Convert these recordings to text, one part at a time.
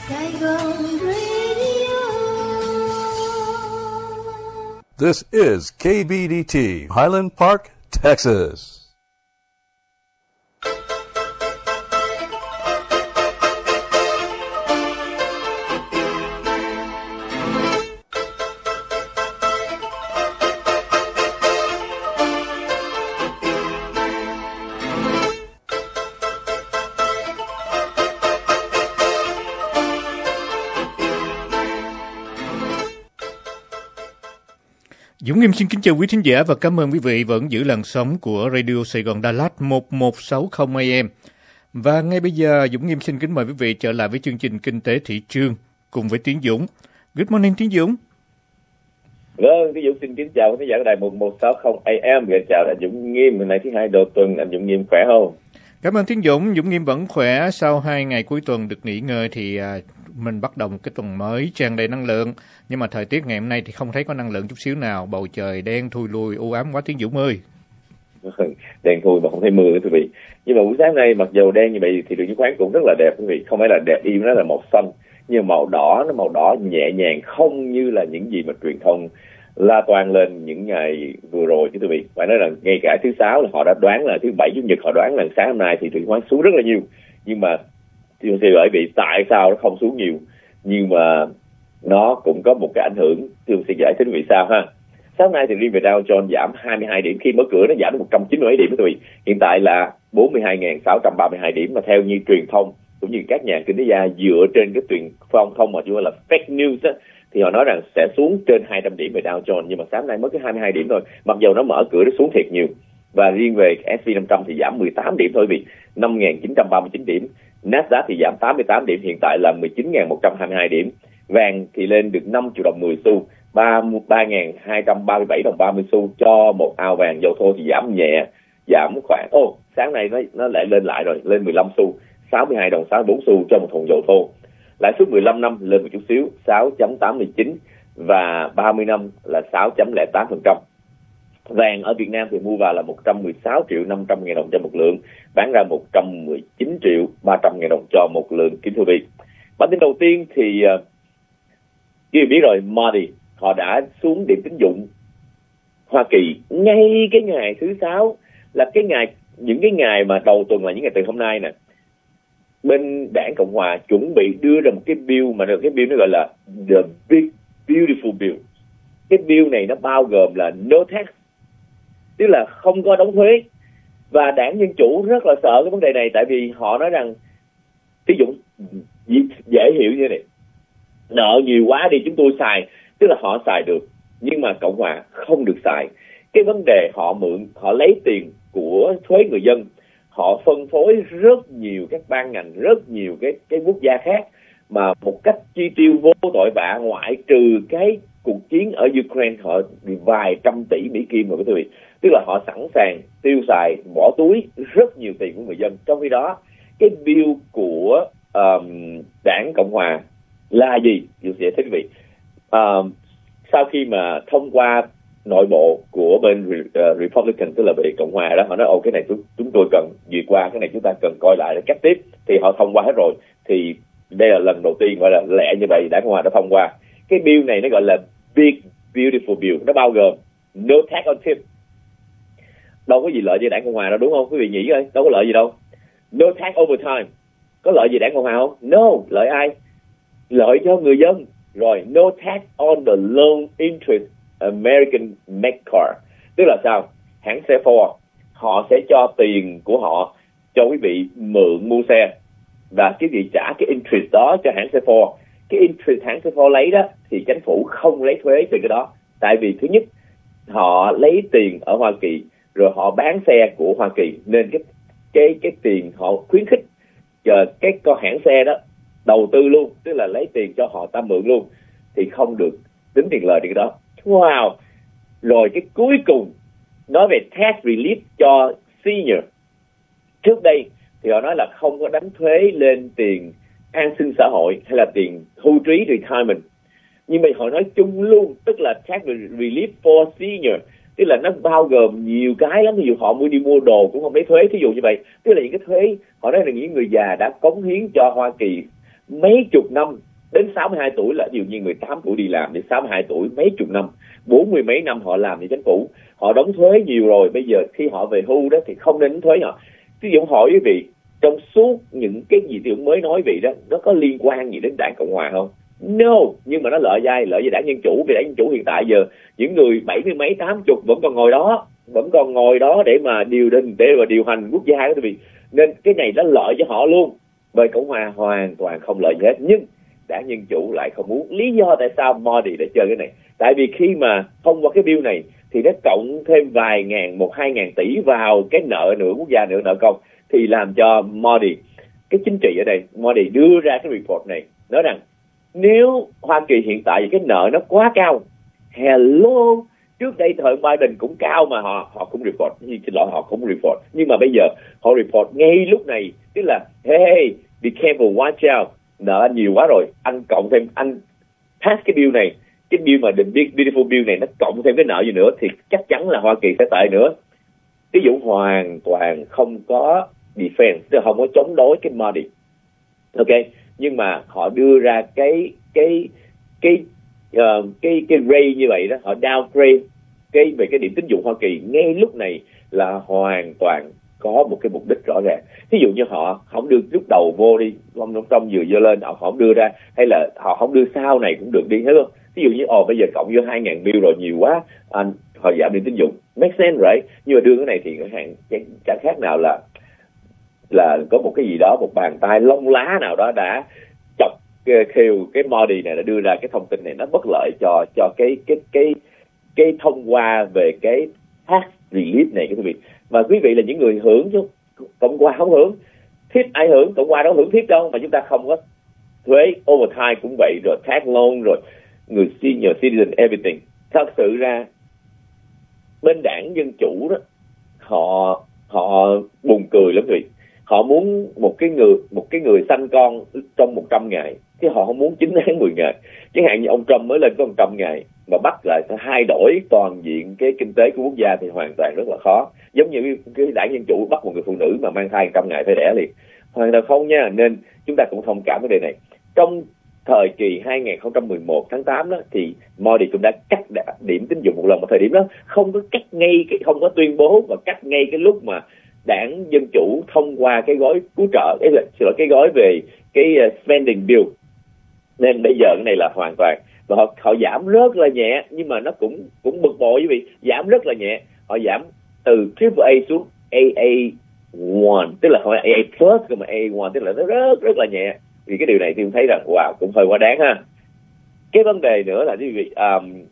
Saigon Radio. This is KBDT, Highland Park, Texas. Dũng Nghiêm xin kính chào quý thính giả và cảm ơn quý vị vẫn giữ làn sóng của Radio Sài Gòn Đà Lạt 1160 AM. Và ngay bây giờ Dũng Nghiêm xin kính mời quý vị trở lại với chương trình Kinh tế thị trường cùng với Tiến Dũng. Good morning Tiến Dũng. Vâng, Tiến Dũng xin kính chào quý thính giả của đài 1160 AM. Và chào anh Dũng Nghiêm, hôm nay thứ hai đầu tuần, anh Dũng Nghiêm khỏe không? Cảm ơn Tiến Dũng. Dũng Nghiêm vẫn khỏe. Sau 2 ngày cuối tuần được nghỉ ngơi thì mình bắt đầu một cái tuần mới tràn đầy năng lượng. Nhưng mà thời tiết ngày hôm nay thì không thấy có năng lượng chút xíu nào. Bầu trời đen thui lùi u ám quá Tiến Dũng ơi. Đen thui mà không thấy mưa quý vị. Nhưng mà buổi sáng nay mặc dù đen như vậy thì thị trường chứng khoán cũng rất là đẹp quý vị. Không phải là đẹp im, nó là màu xanh. Nhưng màu đỏ, nó màu đỏ nhẹ nhàng, không như là những gì mà truyền thông la toan lên những ngày vừa rồi chứ quý vị. Phải nói là ngay cả thứ Sáu là họ đã đoán là thứ Bảy, Chủ nhật họ đoán là sáng hôm nay thì thị trường chứng khoán xuống rất là nhiều. Nhưng mà thì bởi vì tại sao nó không xuống nhiều, nhưng mà nó cũng có một cái ảnh hưởng. Tôi sẽ giải thích vì sao ha. Sáng hôm nay thì riêng về Dow Jones giảm 22 điểm, khi mở cửa nó giảm đến 197 điểm quý vị. Hiện tại là 42.632 điểm, mà theo như truyền thông cũng như các nhà kinh tế gia dựa trên cái truyền thông mà chúng là fake news á, thì họ nói rằng sẽ xuống trên 200 điểm về Dow Jones, nhưng mà sáng nay mới có 22 điểm thôi, mặc dù nó mở cửa nó xuống thiệt nhiều. Và riêng về S&P 500 thì giảm 18 điểm thôi vì 5.939 điểm. Nasdaq thì giảm 88 điểm, hiện tại là 19.122 điểm. Vàng thì lên được 5 triệu đồng 10 xu, 3.237 đồng 30 xu cho một ao vàng. Dầu thô thì giảm nhẹ, giảm khoảng sáng nay nó lại lên lại rồi, lên 15 xu, 62 đồng 64 xu cho một thùng dầu thô. Lãi suất 15 năm lên một chút xíu, 6.89, và 30 năm là 6.08%. Vàng ở Việt Nam thì mua vào là 116 triệu 500 ngàn đồng cho một lượng, bán ra 119 triệu 300 ngàn đồng cho một lượng. Kính thưa quý vị, bản tin đầu tiên thì quý vị biết rồi, Moody họ đã xuống điểm tín dụng Hoa Kỳ ngay cái ngày thứ Sáu, là những cái ngày mà đầu tuần, là những ngày từ hôm nay nè. Bên đảng Cộng hòa chuẩn bị đưa ra một cái bill mà cái bill nó gọi là The Big Beautiful Bill. Cái bill này nó bao gồm là no tax, tức là không có đóng thuế. Và đảng Dân Chủ rất là sợ cái vấn đề này, tại vì họ nói rằng ví dụ dễ hiểu như này, nợ nhiều quá đi chúng tôi xài, tức là họ xài được, nhưng mà Cộng hòa không được xài. Cái vấn đề họ họ lấy tiền của thuế người dân, họ phân phối rất nhiều các ban ngành, rất nhiều cái quốc gia khác mà một cách chi tiêu vô tội vạ, ngoại trừ cái cuộc chiến ở Ukraine, họ vài trăm tỷ Mỹ Kim rồi quý vị. Tức là họ sẵn sàng tiêu xài, bỏ túi rất nhiều tiền của người dân. Trong khi đó cái bill của đảng Cộng hòa là gì? Tôi sẽ thích quý vị. Sau khi mà thông qua nội bộ của bên Republican, tức là về Cộng hòa đó, họ nói cái này chúng tôi cần duyệt qua, cái này chúng ta cần coi lại để cách tiếp, thì họ thông qua hết rồi. Thì đây là lần đầu tiên gọi là lẹ như vậy, đảng Cộng hòa đã thông qua cái bill này, nó gọi là Big Beautiful Bill. Nó bao gồm no tax on tip. Đâu có gì lợi cho đảng Cộng hòa đâu, đúng không quý vị nghĩ coi, đâu có lợi gì đâu. No tax overtime, có lợi gì đảng Cộng hòa không? No. Lợi ai? Lợi cho người dân. Rồi no tax on the loan interest American make car, tức là sao? Hãng xe Ford họ sẽ cho tiền của họ cho quý vị mượn mua xe, và cái gì trả cái interest đó cho hãng xe Ford. Cái interest hãng xe Ford lấy đó thì chính phủ không lấy thuế từ cái đó, tại vì thứ nhất họ lấy tiền ở Hoa Kỳ rồi họ bán xe của Hoa Kỳ, nên cái tiền họ khuyến khích chờ cái con hãng xe đó đầu tư luôn, tức là lấy tiền cho họ ta mượn luôn, thì không được tính tiền lời từ cái đó. Wow. Rồi cái cuối cùng nói về tax relief cho senior. Trước đây thì họ nói là không có đánh thuế lên tiền an sinh xã hội hay là tiền hưu trí retirement, nhưng mà họ nói chung luôn, tức là tax relief for senior, tức là nó bao gồm nhiều cái lắm. Ví dụ họ đi mua đồ cũng không lấy thuế, thí dụ như vậy. Tức là những cái thuế họ nói là những người già đã cống hiến cho Hoa Kỳ mấy chục năm, đến 62 tuổi là ví dụ như 18 tuổi đi làm, đến 62 tuổi mấy chục năm, 40 mấy năm họ làm cho chính phủ, họ đóng thuế nhiều rồi, bây giờ khi họ về hưu đó thì không nên đóng thuế họ. Ví dụ hỏi quý vị, trong suốt những cái gì tôi mới nói vị đó, nó có liên quan gì đến Đảng Cộng Hòa không? No, nhưng mà nó lợi cho Đảng Dân Chủ, vì Đảng Dân Chủ hiện tại giờ những người 70 mấy 80 vẫn còn ngồi đó để mà điều hành quốc gia đó quý vị. Nên cái này nó lợi cho họ luôn. Bởi Cộng Hòa hoàn toàn không lợi gì hết, nhưng Đảng Dân Chủ lại không muốn. Lý do tại sao Modi để chơi cái này? Tại vì khi mà thông qua cái bill này thì nó cộng thêm vài ngàn, 1-2 ngàn tỷ vào cái nợ nửa quốc gia, nợ công, thì làm cho Modi, cái chính trị ở đây, Modi đưa ra cái report này nói rằng nếu Hoa Kỳ hiện tại cái nợ nó quá cao, hello, trước đây thời Biden cũng cao mà họ cũng report, họ cũng report, nhưng mà bây giờ họ report ngay lúc này, tức là hey, be careful, watch out, nợ anh nhiều quá rồi, anh cộng thêm, anh pass cái bill này, cái bill mà The Beautiful Bill này, nó cộng thêm cái nợ gì nữa thì chắc chắn là Hoa Kỳ sẽ tệ nữa. Ví dụ hoàn toàn không có defense, tức là không có chống đối cái Modi, ok, nhưng mà họ đưa ra cái rate như vậy đó, họ downgrade về cái điểm tín dụng Hoa Kỳ ngay lúc này là hoàn toàn có một cái mục đích rõ ràng. Ví dụ như họ không đưa lúc đầu vô đi, trong vừa dơ lên họ không đưa ra, hay là họ không đưa sau này cũng được đi, thấy không? Ví dụ như bây giờ cộng vô 2.000 bill rồi nhiều quá, họ giảm điểm tín dụng, make sense right? Nhưng mà đưa cái này thì chẳng khác nào là có một cái gì đó, một bàn tay lông lá nào đó đã chọc khều cái Modi này, đã đưa ra cái thông tin này, nó bất lợi cho cái thông qua về cái tax relief này quý vị. Và quý vị là những người hưởng chứ Cộng hòa không hưởng. Thiếp ai hưởng? Cộng hòa đâu hưởng thiếp đâu, mà chúng ta không có thuế overtime cũng vậy, rồi tax loan, rồi người senior citizen, everything. Thật sự ra bên Đảng Dân Chủ đó, họ buồn cười lắm quý vị. Họ muốn một cái người sanh con trong 100 ngày, chứ họ không muốn 9 tháng 10 ngày. Chẳng hạn như ông Trump mới lên có 100 ngày mà bắt lại phải thay đổi toàn diện cái kinh tế của quốc gia thì hoàn toàn rất là khó. Giống như cái Đảng Dân Chủ bắt một người phụ nữ mà mang thai 100 ngày phải đẻ liền, hoàn toàn không nha. Nên chúng ta cũng thông cảm vấn đề này. Trong thời kỳ 2011 tháng 8 đó thì Modi cũng đã cắt điểm tín dụng một lần, mà thời điểm đó không có cắt ngay, không có tuyên bố và cắt ngay cái lúc mà Đảng Dân Chủ thông qua cái gói cứu trợ, cái gói về cái spending bill. Nên bây giờ cái này là hoàn toàn, và họ giảm rất là nhẹ, nhưng mà nó cũng bực bội quý vị, giảm rất là nhẹ. Họ giảm từ AAA xuống AA1, tức là không phải AA plus mà AA1, tức là nó rất là nhẹ. Vì cái điều này thì tôi thấy rằng wow, cũng hơi quá đáng ha. Cái vấn đề nữa là quý vị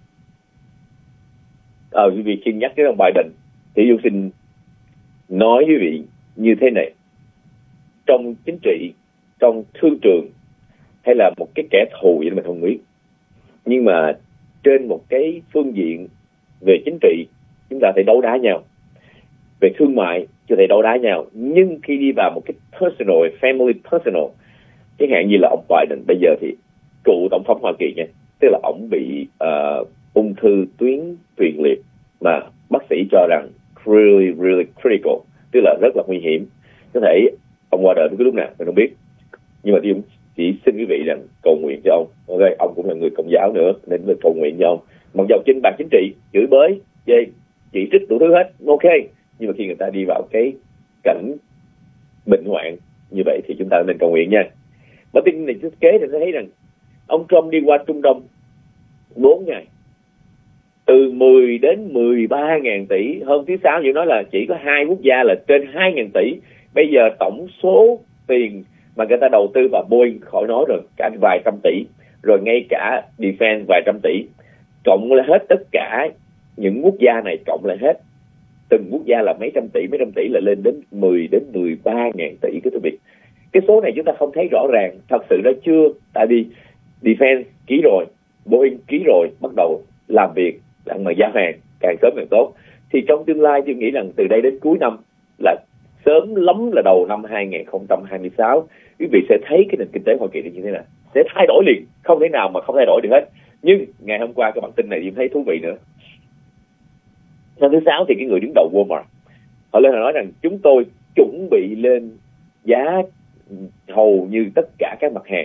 quý vị khi nhắc tới ông Biden thì tôi xin nói quý vị như thế này: trong chính trị, trong thương trường, hay là một cái kẻ thù vậy mình không biết, nhưng mà trên một cái phương diện về chính trị chúng ta phải đấu đá nhau, về thương mại chúng ta phải đấu đá nhau. Nhưng khi đi vào một cái personal, family personal, chẳng hạn như là ông Biden bây giờ thì cựu tổng thống Hoa Kỳ nha, tức là ông bị ung thư tuyến tiền liệt mà bác sĩ cho rằng really critical, tức là rất là nguy hiểm, có thể ông qua đời bất cứ lúc nào mình không biết. Nhưng mà tôi chỉ xin quý vị rằng cầu nguyện cho ông, ok? Ông cũng là người Công giáo nữa nên mình cầu nguyện cho ông. Mặc dù trên bàn chính trị chửi bới, chỉ trích đủ thứ hết, ok, nhưng mà khi người ta đi vào cái cảnh bệnh hoạn như vậy thì chúng ta nên cầu nguyện nha. Bản tin này thiết kế thì tôi thấy rằng ông Trump đi qua Trung Đông 4 ngày, từ 10 đến 13 ngàn tỷ. Hôm thứ Sáu dự nói là chỉ có 2 quốc gia là trên 2 ngàn tỷ. Bây giờ tổng số tiền mà người ta đầu tư vào Boeing khỏi nói rồi, cả vài trăm tỷ, rồi ngay cả defense vài trăm tỷ, cộng lại hết tất cả những quốc gia này, cộng lại hết từng quốc gia là mấy trăm tỷ là lên đến 10 đến 13 ngàn tỷ quý vị. Cái số này chúng ta không thấy rõ ràng, thật sự đó chưa, tại vì defense ký rồi, Boeing ký rồi, bắt đầu làm việc mà giao hàng càng sớm càng tốt. Thì trong tương lai tôi nghĩ rằng từ đây đến cuối năm, là sớm lắm là đầu năm 2026, quý vị sẽ thấy cái nền kinh tế Hoa Kỳ như thế nào, sẽ thay đổi liền, không thể nào mà không thay đổi được hết. Nhưng ngày hôm qua cái bản tin này tôi thấy thú vị nữa. Hôm thứ Sáu thì cái người đứng đầu Walmart họ lên nói rằng chúng tôi chuẩn bị lên giá hầu như tất cả các mặt hàng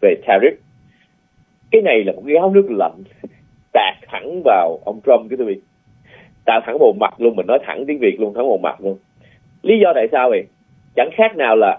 về tariff. Cái này là một cái gáo nước lạnh tạt thẳng vào ông Trump, cái quý vị, tạt thẳng vào mặt luôn. Mình nói thẳng tiếng Việt luôn, thẳng vào mặt luôn. Lý do tại sao vậy? Chẳng khác nào là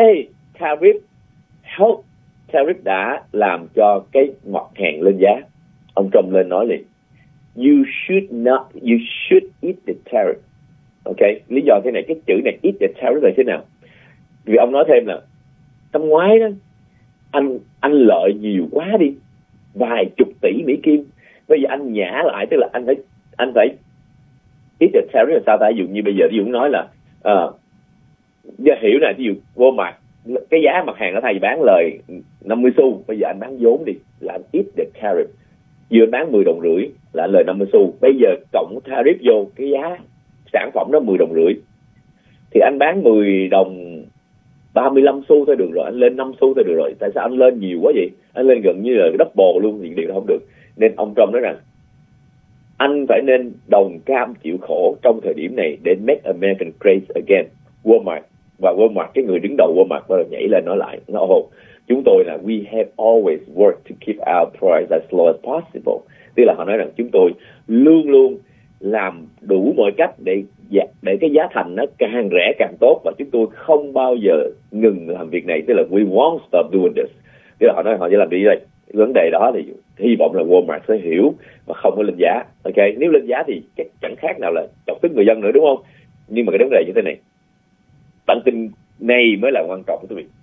tariff đã làm cho cái mặt hàng lên giá. Ông Trump lên nói liền, you should eat the tariff. Ok, lý do thế này, cái chữ này eat the tariff là thế nào? Vì ông nói thêm là năm ngoái đó anh lợi nhiều quá đi, vài chục tỷ Mỹ Kim, bây giờ anh nhả lại, tức là anh phải eat the tariff là sao ta? Ví dụ như bây giờ ví dụ nói là giờ hiểu nè, ví dụ Walmart cái giá mặt hàng nó thay vì bán lời 50 xu, bây giờ anh bán vốn đi là anh eat the tariff. Vừa bán 10 đồng rưỡi là anh lời 50 xu, bây giờ cộng tariff vô cái giá sản phẩm đó 10 đồng rưỡi thì anh bán 10 đồng 35 xu thôi được rồi, anh lên 5 xu thôi được rồi. Tại sao anh lên nhiều quá vậy? Anh lên gần như là double luôn thì điều đó không được. Nên ông Trump nói rằng anh phải nên đồng cam chịu khổ trong thời điểm này để make American great again. Walmart, cái người đứng đầu Walmart bắt đầu nhảy lên nói lại, chúng tôi là we have always worked to keep our price as low as possible. Tức là họ nói rằng chúng tôi luôn luôn làm đủ mọi cách để cái giá thành nó càng rẻ càng tốt, và chúng tôi không bao giờ ngừng làm việc này. Tức là we won't stop doing this. Tức là họ nói họ sẽ làm gì đây? Vấn đề đó thì hy vọng là Walmart sẽ hiểu và không có lên giá. Ok, nếu lên giá thì chẳng khác nào là chọc tức người dân nữa, đúng không? Nhưng mà cái vấn đề như thế này, bản tin này mới là quan trọng quý vị.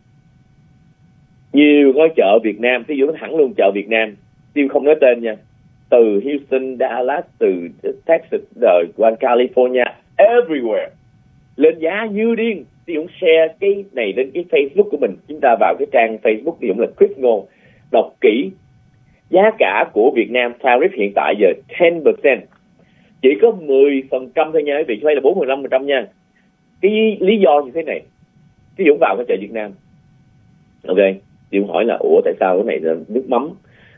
Nhiều ngôi chợ Việt Nam, ví dụ nó thẳng luôn chợ Việt Nam, tiêu không nói tên nha, từ Houston, Dallas, từ Texas, rồi qua California, everywhere lên giá như điên. Ví dụ share cái này lên cái Facebook của mình, chúng ta vào cái trang Facebook ví dụ là Chris Ngô, đọc kỹ giá cả của Việt Nam tariff hiện tại giờ 10%, chỉ có 10% thôi nha quý vị, chứ không phải là 45% nha. Cái lý do như thế này, ví dụ vào cái chợ Việt Nam, ok, ví dụ hỏi là ủa tại sao cái này là nước mắm,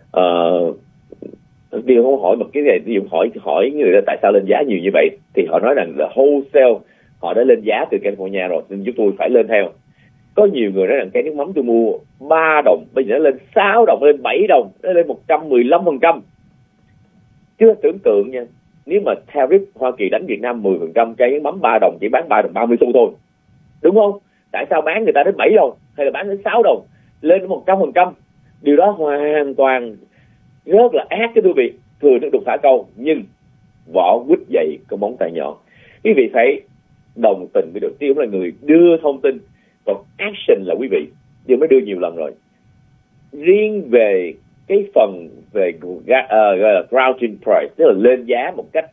ví dụ không hỏi một cái này, ví dụ hỏi người ta tại sao lên giá nhiều như vậy, thì họ nói rằng là wholesale họ đã lên giá từ California rồi nên chúng tôi phải lên theo. Có nhiều người nói rằng cái nước mắm tôi mua 3 đồng bây giờ nó lên 6 đồng, lên 7 đồng, nó lên 115%. Chứ tưởng tượng nha, nếu mà tariff Hoa Kỳ đánh Việt Nam 10%, cái nước mắm 3 đồng chỉ bán 3 đồng 30 xu thôi, đúng không? Tại sao bán người ta đến 7 đồng hay là bán đến 6 đồng, lên đến 100%? Điều đó hoàn toàn rất là ác cái quý vị. Thừa nước đục thả câu, nhưng vỏ quýt dày có móng tay nhọn. Quý vị phải đồng tình với được. Tiêu là người đưa thông tin, còn action là quý vị. Tiêu mới đưa nhiều lần rồi. Riêng về cái phần về gọi là gouging price, tức là lên giá một cách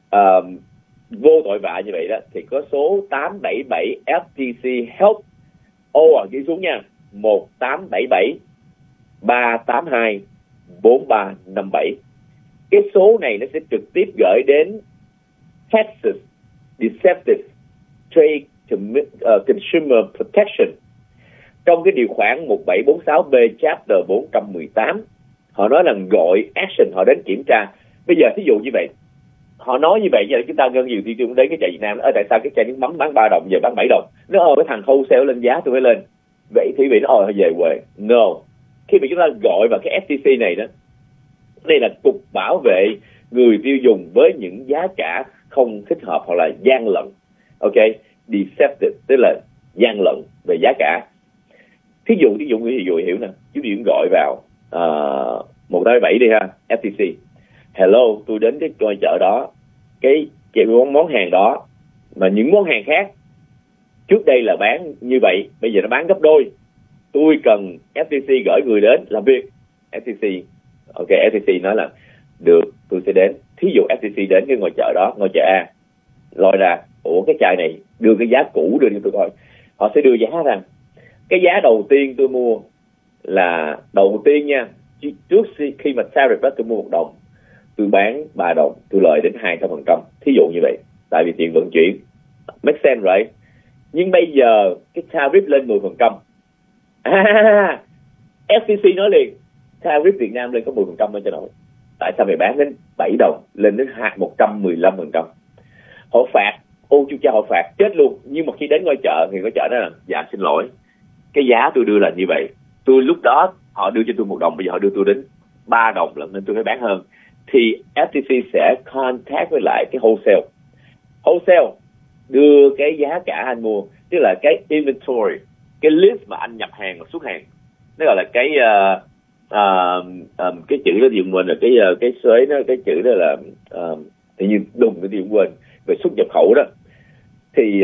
vô tội vạ như vậy đó, thì có số 877 FTC Help ghi xuống nha, 1877 382 4357. Cái số này nó sẽ trực tiếp gửi đến Texas Deceptive Trade Consumer Protection trong cái điều khoản 1746B Chapter 418. Họ nói là gọi action, họ đến kiểm tra. Bây giờ thí dụ như vậy, họ nói như vậy giờ chúng ta ngân nhiều thị trường đến cái chợ Việt Nam, tại sao cái chai nước mắm bán 3 đồng giờ bán 7 đồng? Nó cái thằng wholesale lên giá tôi phải lên. Vậy thì bị nó về quê. No. Khi mà chúng ta gọi vào cái FTC này đó, đây là cục bảo vệ người tiêu dùng với những giá cả không thích hợp hoặc là gian lận. Ok, deceptive tức là gian lận về giá cả. Thí dụ hiểu nè, chúng ta gọi vào 187 đi ha, FTC. Hello, tôi đến cái coi chợ đó, cái món hàng đó mà những món hàng khác trước đây là bán như vậy, bây giờ nó bán gấp đôi. Tôi cần FTC gửi người đến làm việc. FTC, ok, FTC nói là được, tôi sẽ đến. Thí dụ FTC đến cái ngôi chợ đó, ngôi chợ A, lôi ra, ủa cái chai này đưa cái giá cũ đưa cho tôi coi. Họ sẽ đưa giá ra. Cái giá đầu tiên tôi mua là đầu tiên nha, trước khi mà tariff đó tôi mua 1 đồng, tôi bán 3 đồng, tôi lợi đến 200%. Thí dụ như vậy, tại vì tiền vận chuyển. Make sense right? Nhưng bây giờ cái tariff lên 10%. FTC nói liền, tariff Việt Nam lên có 10% lên cho nổi. Tại sao mày bán đến 7 đồng, lên đến 115%? Họ phạt, chú cha họ phạt chết luôn. Nhưng mà khi đến ngôi chợ thì ngôi chợ nói là dạ xin lỗi, cái giá tôi đưa là như vậy. Tôi lúc đó họ đưa cho tôi 1 đồng, bây giờ họ đưa tôi đến 3 đồng lần nên tôi phải bán hơn. Thì FTC sẽ contact với lại cái wholesale đưa cái giá cả anh mua, tức là cái inventory, cái list mà anh nhập hàng và xuất hàng, nó gọi là cái chữ đó dùng quên rồi, cái xế nó, cái chữ đó là tự nhiên đùng cái gì cũng quên về xuất nhập khẩu đó, thì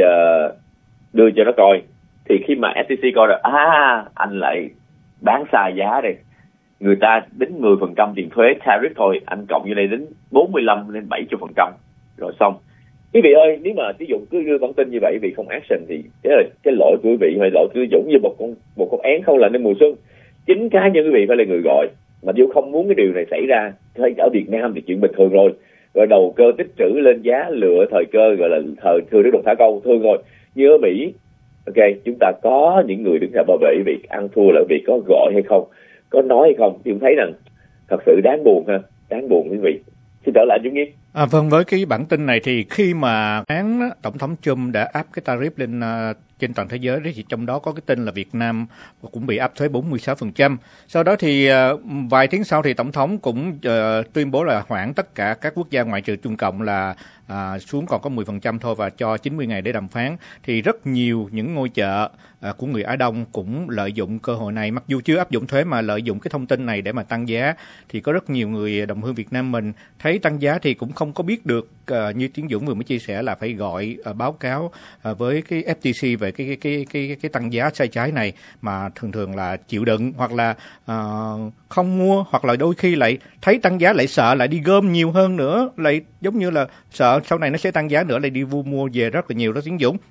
đưa cho nó coi. Thì khi mà FTC coi rồi, anh lại bán sai giá đây, người ta đến 10% tiền thuế tariff thôi, anh cộng như này đến 45 đến 70%, rồi xong. Quý vị ơi, nếu mà ví dụ cứ đưa bản tin như vậy, quý vị không action thì cái lỗi của quý vị hay lỗi của giống như một con én không lạnh đến mùa xuân. Chính cá nhân quý vị phải là người gọi, mà nếu không muốn cái điều này xảy ra, ở Việt Nam thì chuyện bình thường rồi. Rồi đầu cơ tích trữ lên giá, lựa thời cơ, gọi là thời thừa nước đục thả câu, thương rồi. Như ở Mỹ, ok, chúng ta có những người đứng ra bảo vệ việc ăn thua là việc có gọi hay không, có nói hay không. Thì cũng thấy rằng thật sự đáng buồn ha, đáng buồn quý vị. Xin trở lại Dũng Nghiên. Vâng, với cái bản tin này thì khi mà Tổng thống Trump đã áp cái tariff lên trên toàn thế giới, thì trong đó có cái tin là Việt Nam cũng bị áp thuế 46%. Sau đó thì vài tiếng sau thì Tổng thống cũng tuyên bố là hoãn tất cả các quốc gia ngoại trừ Trung Cộng là xuống còn có 10% thôi và cho 90 ngày để đàm phán. Thì rất nhiều những ngôi chợ của người Á Đông cũng lợi dụng cơ hội này, mặc dù chưa áp dụng thuế mà lợi dụng cái thông tin này để mà tăng giá. Thì có rất nhiều người đồng hương Việt Nam mình thấy tăng giá thì cũng không có biết được, như Tiến Dũng vừa mới chia sẻ, là phải gọi báo cáo với cái FTC về cái tăng giá sai trái này, mà thường là chịu đựng hoặc là không mua, hoặc là đôi khi lại thấy tăng giá lại sợ lại đi gom nhiều hơn nữa, lại giống như là sợ sau này nó sẽ tăng giá nữa, lại đi mua về rất là nhiều đó Tiến Dũng.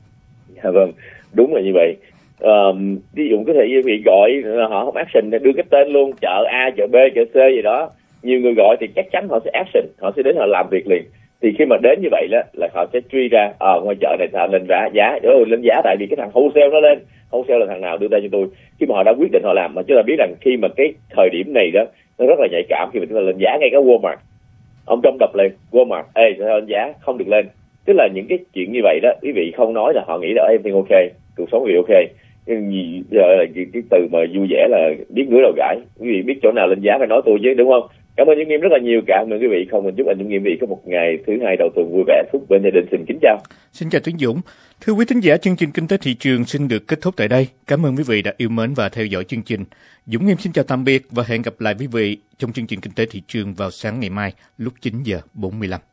Dạ vâng, đúng là như vậy. Ví dụ có thể bị gọi, họ không action, đưa cái tên luôn, chợ A, chợ B, chợ C gì đó. Nhiều người gọi thì chắc chắn họ sẽ action, họ sẽ đến họ làm việc liền. Thì khi mà đến như vậy đó là họ sẽ truy ra, ngoài chợ này họ lên giá, lên giá tại vì cái thằng wholesale nó lên. Wholesale là thằng nào đưa tay cho tôi. Khi mà họ đã quyết định họ làm, mà chúng ta biết rằng khi mà cái thời điểm này đó nó rất là nhạy cảm, khi mà chúng ta lên giá, ngay cả Walmart, ông Trump đập lên Walmart, lên giá không được lên. Tức là những cái chuyện như vậy đó, quý vị không nói là họ nghĩ là everything ok, cuộc sống quý vị ok. Nhưng giờ là cái từ mà vui vẻ là biết ngứa đầu gãi. Quý vị biết chỗ nào lên giá phải nói tôi chứ, đúng không? Cảm ơn Dũng Nghiêm rất là nhiều. Cảm ơn quý vị. Không, mình chúc anh Dũng Nghiêm vị có một ngày thứ hai đầu tuần vui vẻ, phúc bên gia đình. Xin kính chào. Xin chào Tiến Dũng. Thưa quý thính giả, chương trình Kinh tế Thị trường xin được kết thúc tại đây. Cảm ơn quý vị đã yêu mến và theo dõi chương trình. Dũng Nghiêm xin chào tạm biệt và hẹn gặp lại quý vị trong chương trình Kinh tế Thị trường vào sáng ngày mai lúc 9:45.